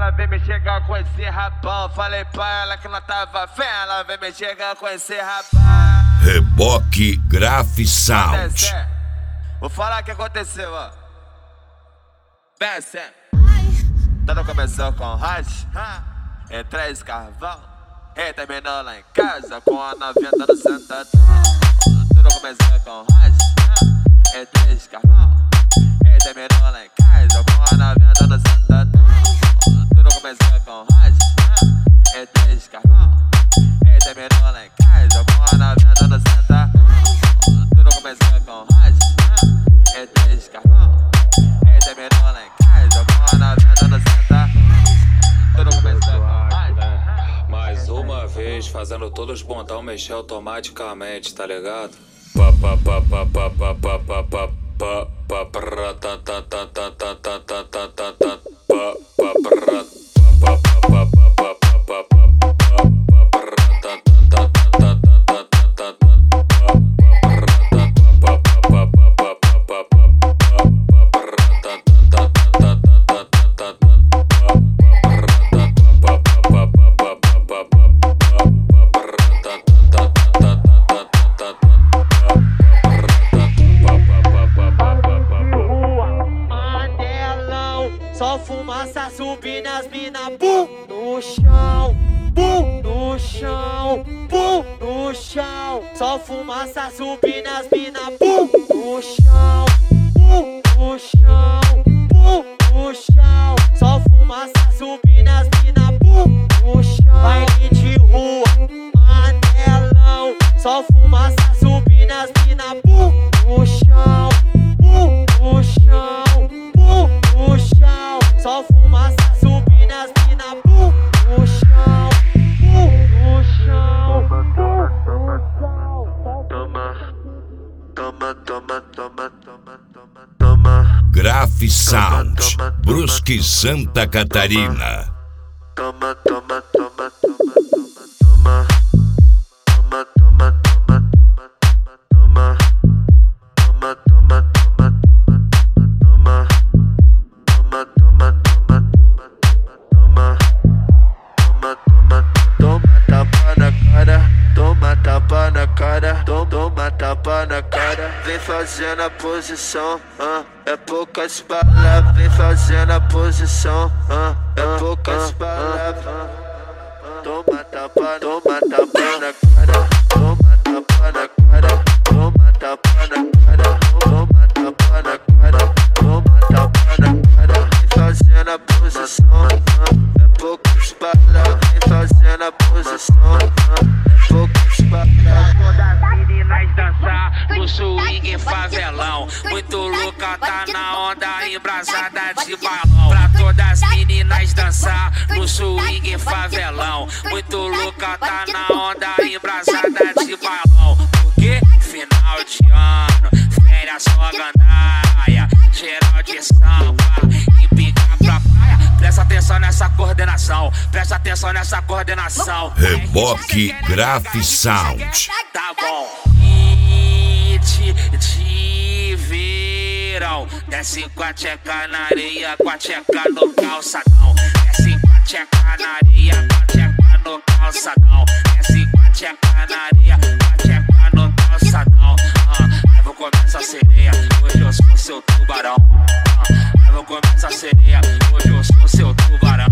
Ela vem me chegar com esse rapão. Falei pra ela que não tava fé. Ela vem me chegar com esse rapão. Reboque Graf Sound. Vou falar o que aconteceu, ó. Desce. Tudo começou com Rush, em 3 carvão. E terminou lá em casa com a novinha dando sentadão. Tudo começou com Rush, em 3 carvão. E terminou lá em casa com a novinha dando sentadão. Tudo começou com Rush, em 3 carvão. E terminou lá em casa com a novinha dando sentadão. Tudo começou com Rush, em 3 carvão. E terminou lá em casa com a novinha dando sentadão. Tudo começou com Rush. Mais uma vez, fazendo todos os pontão mexer automaticamente, tá ligado? Só fumaça subindo as mina, pum, no chão, pum, no chão, pum, no chão. Só fumaça subindo as mina, pum, no chão, pum, no chão, pum, no chão. Só fumaça subindo as mina, pum, no chão. Baile de rua, manelão. Só fumaça subindo as mina, pum, no chão, pum, no chão, pum, no chão. Só fumaça subindo as mina, pum, no chão, pum, no chão. Toma. Graf Sound, Brusque, Santa Catarina. Toma. Toma tapa na cara, vem fazendo a posição, é poucas palavras, vem fazendo a posição, é poucas palavras. Toma tapa na cara, toma tapa na cara, toma tapa na cara, toma tapa na cara, toma tapa na cara, vem fazendo a posição, é poucas palavras, vem fazendo a posição, é poucas palavras. Dançar no swing favelão, muito louca, tá na onda embrasada de balão. Pra todas as meninas dançar no swing favelão, muito louca, tá na onda embrasada de balão. Porque final de ano, férias só gandaia, geral de samba e pica pra praia. Presta atenção nessa coordenação, presta atenção nessa coordenação. Reboque Graf Sound. Tá bom. Te viram, desce com a tcheca na areia, com a tcheca no calçadão. Desce com a tcheca na areia, com a tcheca no calçadão. Desce com a tcheca na areia, com a tcheca no calçadão. Aí vou comer essa sereia, hoje eu sou seu tubarão. Aí vou comer essa sereia, hoje eu sou seu tubarão.